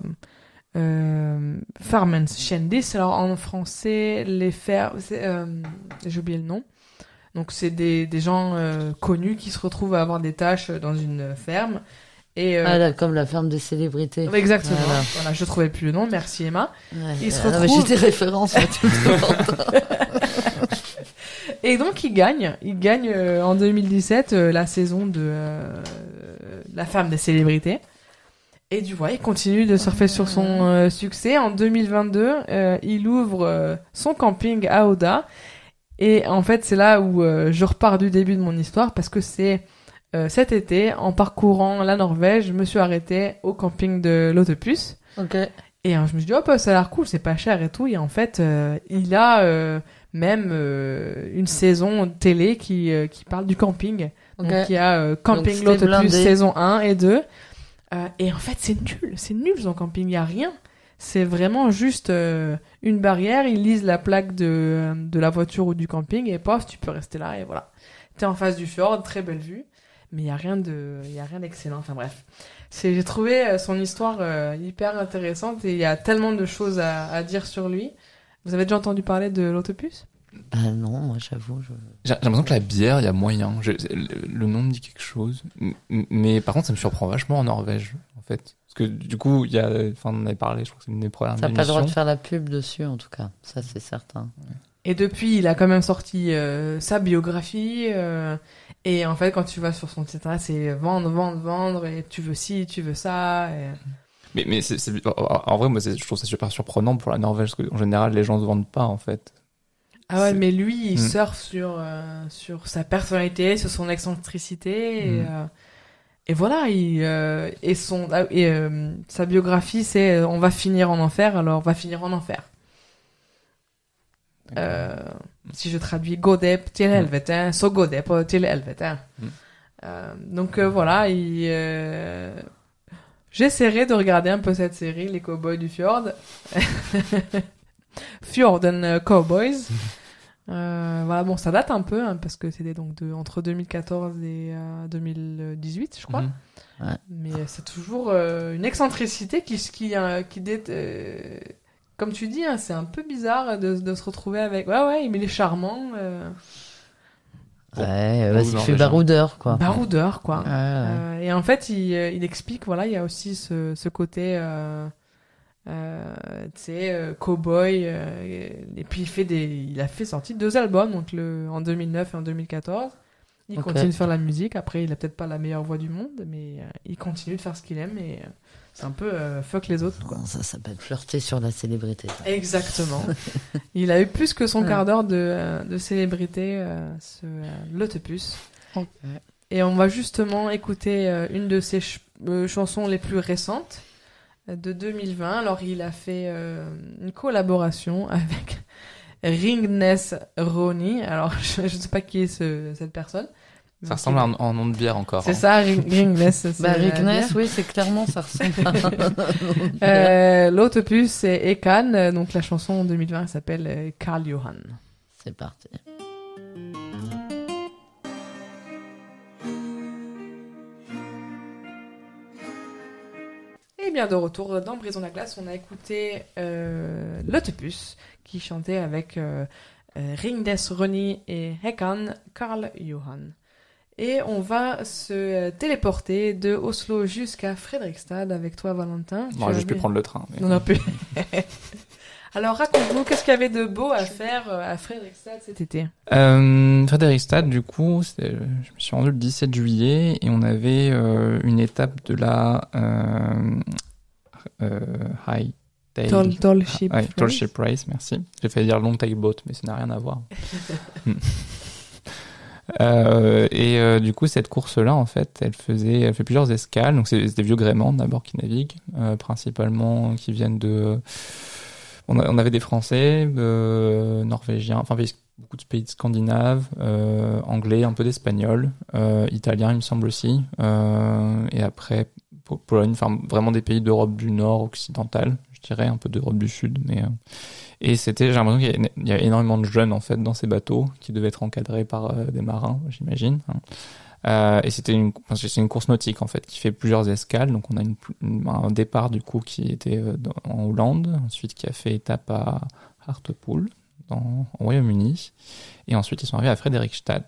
Farmens Kändis. Alors en français, j'ai oublié le nom. Donc c'est des gens connus qui se retrouvent à avoir des tâches dans une ferme. Et, là, comme la ferme des célébrités. Exactement. Voilà, je trouvais plus le nom. Merci Emma. Ouais, Il se non, mais retrouve- j'ai des références à tout le monde. Et donc il gagne en 2017 la saison de la ferme des célébrités. Et du coup, il continue de surfer sur son succès. En 2022, il ouvre son camping à Oda. Et en fait, c'est là où je repars du début de mon histoire parce que c'est cet été, en parcourant la Norvège, je me suis arrêtée au camping de Lottepus. Ok. Et je me suis dit, hop, ça a l'air cool, c'est pas cher et tout. Et en fait, il a même une saison de télé qui parle du camping. Ok. Donc, il y a Camping c'était Lottepus blindé. saison 1 et 2. Et en fait, c'est nul son camping, il y a rien. C'est vraiment juste une barrière, ils lisent la plaque de la voiture ou du camping et pof, tu peux rester là et voilà. T'es en face du fjord, très belle vue, mais il y a rien d'excellent. Enfin bref. J'ai trouvé son histoire hyper intéressante et il y a tellement de choses à dire sur lui. Vous avez déjà entendu parler de Lottepus? Bah non, moi j'avoue. J'ai l'impression que la bière, il y a moyen. Le nom me dit quelque chose. Mais par contre, ça me surprend vachement en Norvège, en fait. Parce que du coup, on en avait parlé, je crois que c'est une des premières T'as pas le droit de émissions. faire la pub dessus, en tout cas. Ça, c'est certain. Et depuis, il a quand même sorti sa biographie. Et en fait, quand tu vas sur son site internet, c'est vendre. Et tu veux ci, tu veux ça. Et... Mais en vrai, moi, je trouve ça super surprenant pour la Norvège. Parce qu'en général, les gens se vendent pas, en fait. Ah ouais, C'est- mais lui, il surfe sur sa personnalité, sur son excentricité. Et voilà, sa biographie, c'est on va finir en enfer, alors on va finir en enfer. Si je traduis Godep til helvete, så Godep til helvete. Donc voilà, j'essaierai de regarder un peu cette série, les Cowboys du Fjord. Fjorden Cowboys. Voilà, bon, ça date un peu, hein, parce que c'était donc entre 2014 et 2018, je crois. Ouais. Mais c'est toujours une excentricité comme tu dis, hein, c'est un peu bizarre de se retrouver avec... Ouais, mais il est charmant. Ouais, Bon, il fait Norvégien. baroudeur, quoi. Baroudeur, quoi. Ouais. Et en fait, il explique, voilà, il y a aussi ce côté... tu sais, cowboy, et puis il a fait sortir 2 albums, donc en 2009 et en 2014. Il Ok. continue de faire la musique. Après, il a peut-être pas la meilleure voix du monde, mais il continue de faire ce qu'il aime et c'est un peu fuck les autres, quoi. Non, ça s'appelle flirter sur la célébrité. ça. Exactement. Il a eu plus que son quart d'heure de célébrité, ce Lottepus. Ok. Et on va justement écouter une de ses chansons les plus récentes de 2020. Alors, il a fait une collaboration avec Ringnes Ronny. Alors, je ne sais pas qui est cette personne. Ça ressemble à un nom de bière encore. C'est hein. ça, Ringnes. Bah, Ringnes, oui, c'est clairement, ça ressemble L'Autopus, c'est Ekan. Donc, la chanson en 2020 elle s'appelle Karl Johan. C'est parti. Et bien de retour dans Brisons la glace, on a écouté l'Autopus qui chantait avec Ring des Ronny et Häkan Karl Johan. Et on va se téléporter de Oslo jusqu'à Fredrikstad avec toi, Valentin. On aurait juste pu prendre le train. Mais... On a pu. Alors raconte-nous, qu'est-ce qu'il y avait de beau à faire à Fredrikstad cet été? Fredrikstad, du coup, je me suis rendu le 17 juillet et on avait une étape de la High Tail... Tall Ship Race. Tall Ship Race, merci. J'ai failli dire Long Tail Boat, mais ça n'a rien à voir. Du coup, cette course-là, en fait, elle fait plusieurs escales. Donc, c'est des vieux gréements d'abord qui naviguent, principalement qui viennent de... On avait des Français, Norvégiens, enfin beaucoup de pays scandinaves, anglais, un peu d'espagnol, italien, il me semble aussi, et après Pologne, enfin vraiment des pays d'Europe du Nord occidentale, je dirais, un peu d'Europe du Sud, mais et j'ai l'impression qu'il y a énormément de jeunes en fait dans ces bateaux qui devaient être encadrés par des marins, j'imagine. Et c'est une course nautique en fait qui fait plusieurs escales. Donc on a un départ du coup qui était en Hollande, ensuite qui a fait étape à Hartlepool au Royaume-Uni, et ensuite ils sont arrivés à Fredrikstad.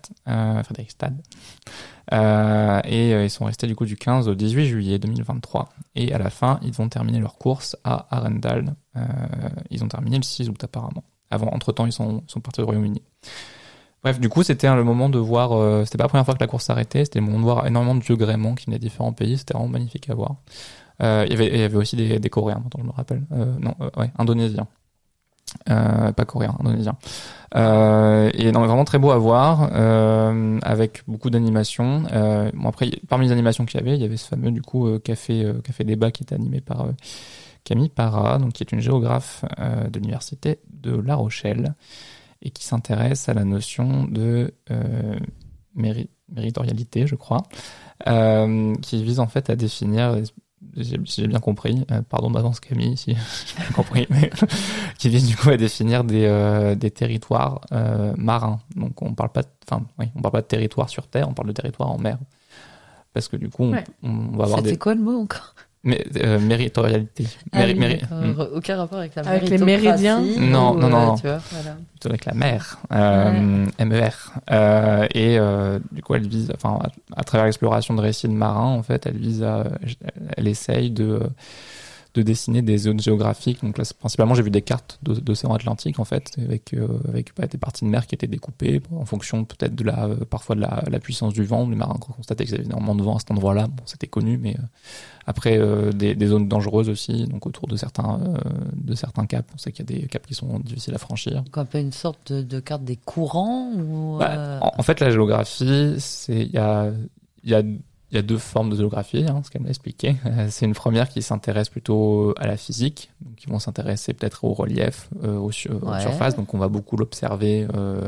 Ils sont restés du coup du 15 au 18 juillet 2023. Et à la fin, ils vont terminer leur course à Arendal. Ils ont terminé le 6 août apparemment. Entre-temps, ils sont partis au Royaume-Uni. Bref, du coup, c'était le moment de voir... c'était pas la première fois que la course s'arrêtait, c'était le moment de voir énormément de vieux gréements qui venaient de différents pays, c'était vraiment magnifique à voir. Il y avait aussi des Coréens, dont je me rappelle. Indonésiens. Pas coréens, indonésiens. Vraiment très beau à voir, avec beaucoup d'animations. Après, parmi les animations qu'il y avait ce fameux, du coup, café débat qui était animé par Camille Parra, donc qui est une géographe de l'université de La Rochelle, et qui s'intéresse à la notion de méritorialité, je crois, qui vise en fait à définir, si j'ai bien compris, pardon d'avance Camille si j'ai bien compris, mais qui vise du coup à définir des territoires marins. Donc on parle pas de territoire sur terre, on parle de territoire en mer, parce que du coup on va avoir C'était quoi le mot encore? Mais méritorialité. Aucun rapport avec la avec les méridiens. Non. Tu vois, voilà. Plutôt avec la mer, MER. Du coup, elle vise, à travers l'exploration de récits de marins, en fait, elle essaye de dessiner des zones géographiques. Donc là, principalement, j'ai vu des cartes d'océan Atlantique, en fait, avec des parties de mer qui étaient découpées en fonction peut-être parfois de la puissance du vent. Les marins constataient qu'il y avait énormément de vent à cet endroit-là. Bon, c'était connu, mais après des zones dangereuses aussi, donc autour de certains caps. On sait qu'il y a des caps qui sont difficiles à franchir. Donc un peu une sorte de carte des courants ou en fait, la géographie, il y a deux formes de géographie, ce qu'elle m'a expliqué. C'est une première qui s'intéresse plutôt à la physique, donc ils vont s'intéresser peut-être au relief, aux surfaces, donc on va beaucoup l'observer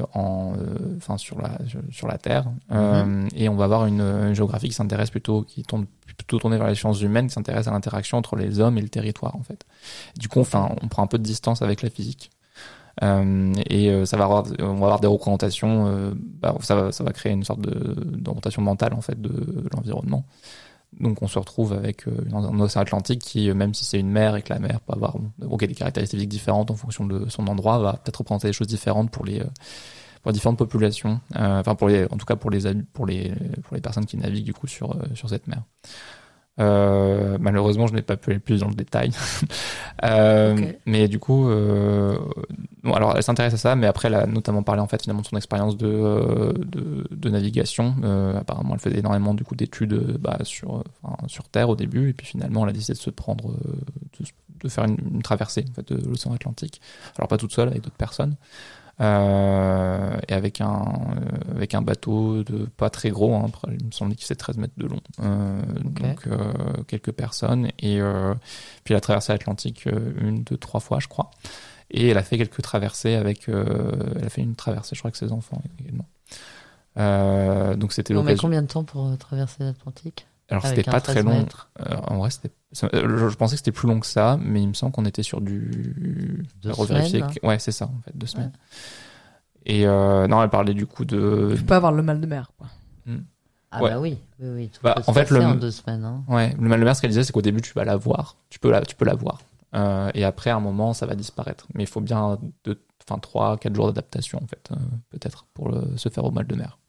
sur la Terre. Et on va avoir une géographie qui tourne plutôt tournée vers les sciences humaines, qui s'intéresse à l'interaction entre les hommes et le territoire en fait. Du coup, on prend un peu de distance avec la physique. On va avoir des représentations, ça va créer une sorte d'orientation mentale en fait de l'environnement. Donc on se retrouve avec un océan Atlantique qui, même si c'est une mer et que la mer peut avoir des caractéristiques différentes en fonction de son endroit, va peut-être représenter des choses différentes pour les différentes populations, en tout cas pour les personnes qui naviguent du coup sur cette mer. Malheureusement, je n'ai pas pu aller plus dans le détail. Mais du coup, alors elle s'intéresse à ça, mais après elle a notamment parlé en fait finalement de son expérience de navigation. Apparemment, elle faisait énormément du coup d'études sur Terre au début, et puis finalement, elle a décidé de se prendre, de faire une traversée en fait de l'océan Atlantique. Alors pas toute seule, avec d'autres personnes. Et avec un bateau de pas très gros, il me semble qu'il fait 13 mètres de long, donc quelques personnes, et puis elle a traversé l'Atlantique 1, 2, 3 fois je crois, et elle a fait quelques traversées elle a fait une traversée je crois avec ses enfants également, donc c'était l'occasion. On met combien de temps pour traverser l'Atlantique? Alors c'était pas très long, en vrai je pensais que c'était plus long que ça, mais il me semble qu'on était sur du... 2 semaines. Ouais, c'est ça en fait, 2 semaines. Ouais. Et non, elle parlait du coup de... Tu peux avoir le mal de mer, quoi. Ah Ouais. bah oui. Tout Bah, peut se en fait, passer le- en 2 semaines. Hein. Ouais, le maire, ce qu'elle disait, c'est qu'au début, tu vas la voir. Tu peux la voir. Et après, à un moment, ça va disparaître. Mais il faut bien 3-4 jours d'adaptation, en fait, peut-être, pour se faire au mal de mer.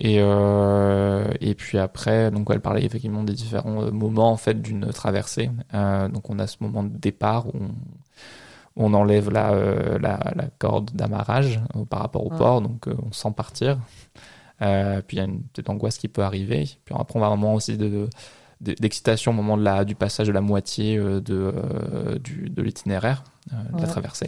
Et puis après, donc elle parlait effectivement des différents moments en fait d'une traversée. Donc on a ce moment de départ où on enlève la corde d'amarrage par rapport au port, donc on sent partir. Puis il y a une petite angoisse qui peut arriver. Puis après on va à un moment aussi d'excitation au moment du passage de la moitié de l'itinéraire, de la traversée.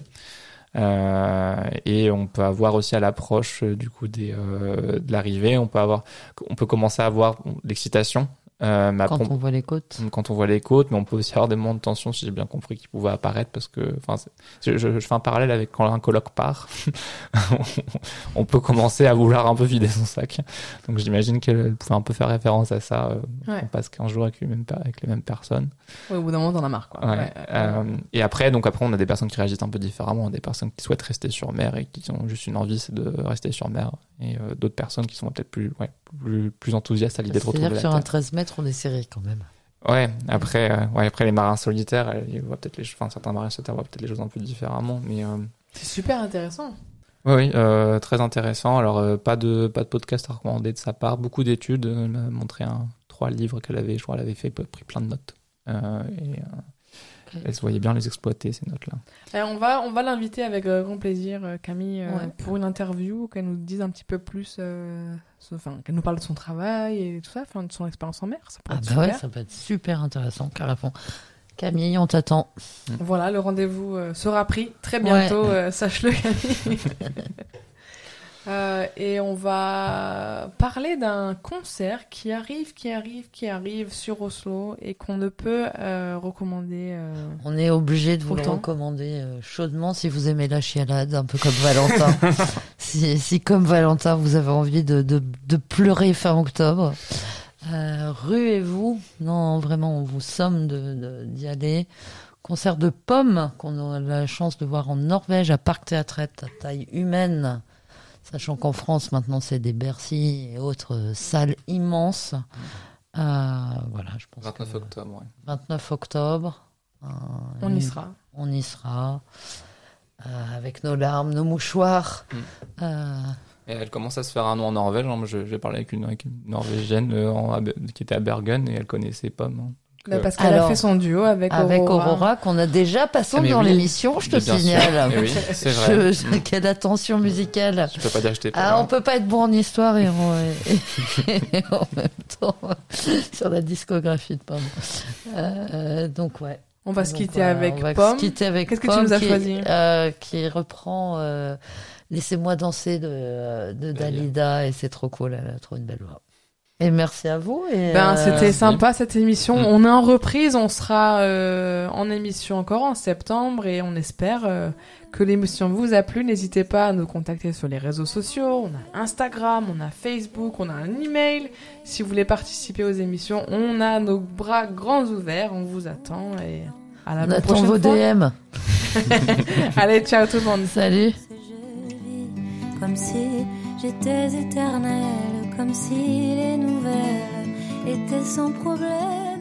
Et on peut avoir aussi à l'approche du coup de l'arrivée, on peut commencer à avoir l'excitation. Mais après, Quand on voit les côtes. Quand on voit les côtes, mais on peut aussi avoir des moments de tension, si j'ai bien compris, qui pouvaient apparaître parce que, je fais un parallèle avec quand un coloc part. On peut commencer à vouloir un peu vider son sac. Donc j'imagine qu'elle pouvait un peu faire référence à ça. On passe 15 jours avec les mêmes personnes. Ouais, au bout d'un moment, t'en as marre, quoi. Ouais. Et après, on a des personnes qui réagissent un peu différemment. On a des personnes qui souhaitent rester sur mer et qui ont juste une envie, c'est de rester sur mer. Et d'autres personnes qui sont peut-être plus enthousiastes à l'idée de retrouver la C'est-à-dire que sur terre. un 13 mètres, on est serré quand même. Ouais, après les marins solitaires, ils voient peut-être certains marins solitaires voient peut-être les choses un peu différemment, mais C'est super intéressant. oui, très intéressant. Alors pas de podcast à recommander de sa part, beaucoup d'études. Elle m'a montré 3 livres qu'elle avait, je crois, elle avait pris plein de notes. Elle se voyait bien les exploiter, ces notes-là. Et on va l'inviter avec grand plaisir, Camille, pour une interview, qu'elle nous dise un petit peu plus, qu'elle nous parle de son travail et tout ça, de son expérience en mer. Ça pourrait être super. Ça peut être super intéressant, carrément. Camille, on t'attend. Voilà, le rendez-vous sera pris très bientôt, sache-le, Camille. Et on va parler d'un concert qui arrive sur Oslo et qu'on ne peut recommander. On est obligé de vous le autant. recommander chaudement si vous aimez la chialade, un peu comme Valentin. si comme Valentin, vous avez envie de pleurer fin octobre, ruez-vous. Non, vraiment, on vous somme d'y aller. Concert de pommes qu'on a la chance de voir en Norvège à Parc Théâtrette à taille humaine. Sachant qu'en France, maintenant, c'est des Bercy et autres salles immenses. Voilà, je pense 29 octobre, ouais. 29 octobre. On y sera. On y sera. Avec nos larmes, nos mouchoirs. Et elle commence à se faire un nom en Norvège. Moi, j'ai parlé avec une Norvégienne qui était à Bergen et elle connaissait pas. Parce qu'elle a fait son duo avec Aurora, qu'on a déjà passé dans l'émission, je te signale. Oui, c'est vrai. Quelle attention musicale. Je peux pas dire que je t'ai on peut pas être bon en histoire et en même temps sur la discographie de Pomme. Donc ouais. On va se quitter avec Pomme. Qu'est-ce que tu nous as choisi qui reprend Laissez-moi danser de Dalida et c'est trop cool, elle a trop une belle voix. Et merci à vous. C'était sympa cette émission. On est en reprise, on sera en émission encore en septembre et on espère que l'émission vous a plu. N'hésitez pas à nous contacter sur les réseaux sociaux. On a Instagram, on a Facebook, on a un email. Si vous voulez participer aux émissions, on a nos bras grands ouverts. On vous attend et à la prochaine fois. On attend vos DM. Allez, ciao tout le monde. Salut. Comme si j'étais éternelle, comme si les nouvelles étaient sans problème.